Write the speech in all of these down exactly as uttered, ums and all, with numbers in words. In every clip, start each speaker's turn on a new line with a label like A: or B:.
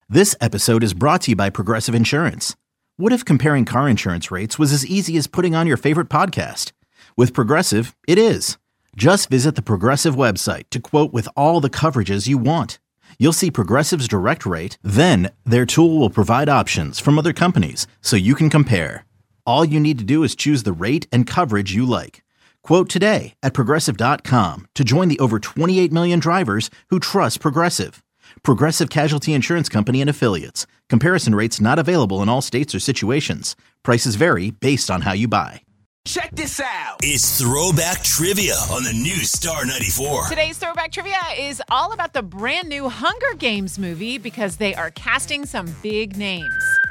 A: This episode is brought to you by Progressive Insurance. What if comparing car insurance rates was as easy as putting on your favorite podcast? With Progressive, it is. Just visit the Progressive website to quote with all the coverages you want. You'll see Progressive's direct rate, then their tool will provide options from other companies so you can compare. All you need to do is choose the rate and coverage you like. Quote today at Progressive dot com to join the over twenty-eight million drivers who trust Progressive. Progressive Casualty Insurance Company and Affiliates. Comparison rates not available in all states or situations. Prices vary based on how you buy.
B: Check this out.
C: It's Throwback Trivia on the new Star ninety-four.
D: Today's Throwback Trivia is all about the brand new Hunger Games movie because they are casting some big names.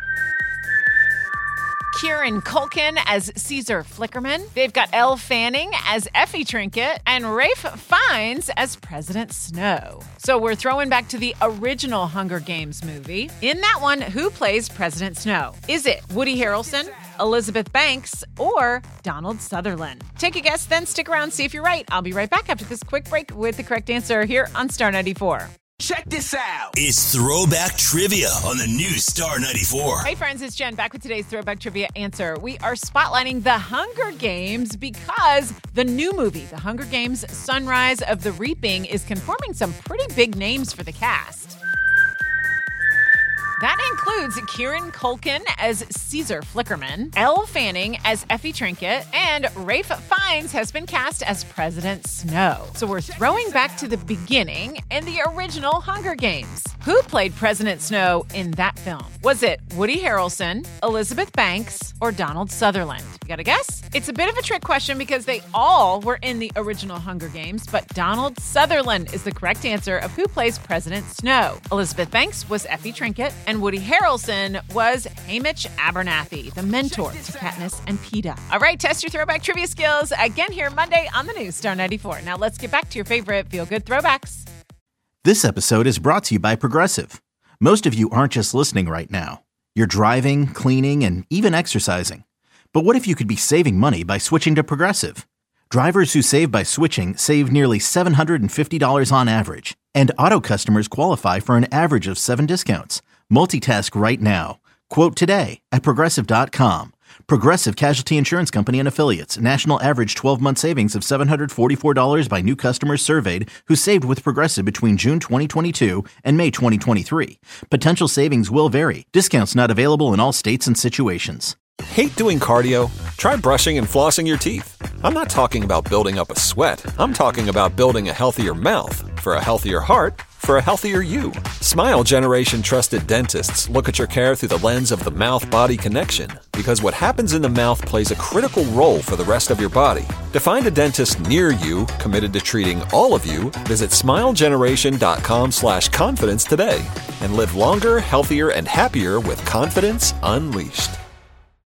D: Kieran Culkin as Caesar Flickerman. They've got Elle Fanning as Effie Trinket and Ralph Fiennes as President Snow. So we're throwing back to the original Hunger Games movie. In that one, who plays President Snow? Is it Woody Harrelson, Elizabeth Banks, or Donald Sutherland? Take a guess, then stick around, see if you're right. I'll be right back after this quick break with the correct answer here on Star ninety-four.
B: Check this out.
C: It's Throwback Trivia on the new Star ninety-four.
D: Hey friends, it's Jen back with today's Throwback Trivia answer. We are spotlighting the Hunger Games because the new movie, The Hunger Games: Sunrise of the Reaping, is confirming some pretty big names for the cast. That includes Kieran Culkin as Caesar Flickerman, Elle Fanning as Effie Trinket, and Ralph Fiennes has been cast as President Snow. So we're throwing back to the beginning in the original Hunger Games. Who played President Snow in that film? Was it Woody Harrelson, Elizabeth Banks, or Donald Sutherland? You got a guess? It's a bit of a trick question because they all were in the original Hunger Games, but Donald Sutherland is the correct answer of who plays President Snow. Elizabeth Banks was Effie Trinket, and Woody Harrelson was Hamish Abernathy, the mentor to Katniss and Peeta. All right, test your throwback trivia skills again here Monday on the new Star ninety-four. Now let's get back to your favorite feel-good throwbacks.
A: This episode is brought to you by Progressive. Most of you aren't just listening right now. You're driving, cleaning, and even exercising. But what if you could be saving money by switching to Progressive? Drivers who save by switching save nearly seven hundred fifty dollars on average. And auto customers qualify for an average of seven discounts. Multitask right now. Quote today at Progressive dot com. Progressive Casualty Insurance Company and Affiliates. National average twelve-month savings of seven hundred forty-four dollars by new customers surveyed who saved with Progressive between June twenty twenty-two and May twenty twenty-three. Potential savings will vary. Discounts not available in all states and situations.
E: Hate doing cardio? Try brushing and flossing your teeth. I'm not talking about building up a sweat. I'm talking about building a healthier mouth for a healthier heart for a healthier you. Smile Generation trusted dentists look at your care through the lens of the mouth-body connection because what happens in the mouth plays a critical role for the rest of your body. To find a dentist near you committed to treating all of you, visit smilegeneration.com slash confidence today and live longer, healthier, and happier with confidence unleashed.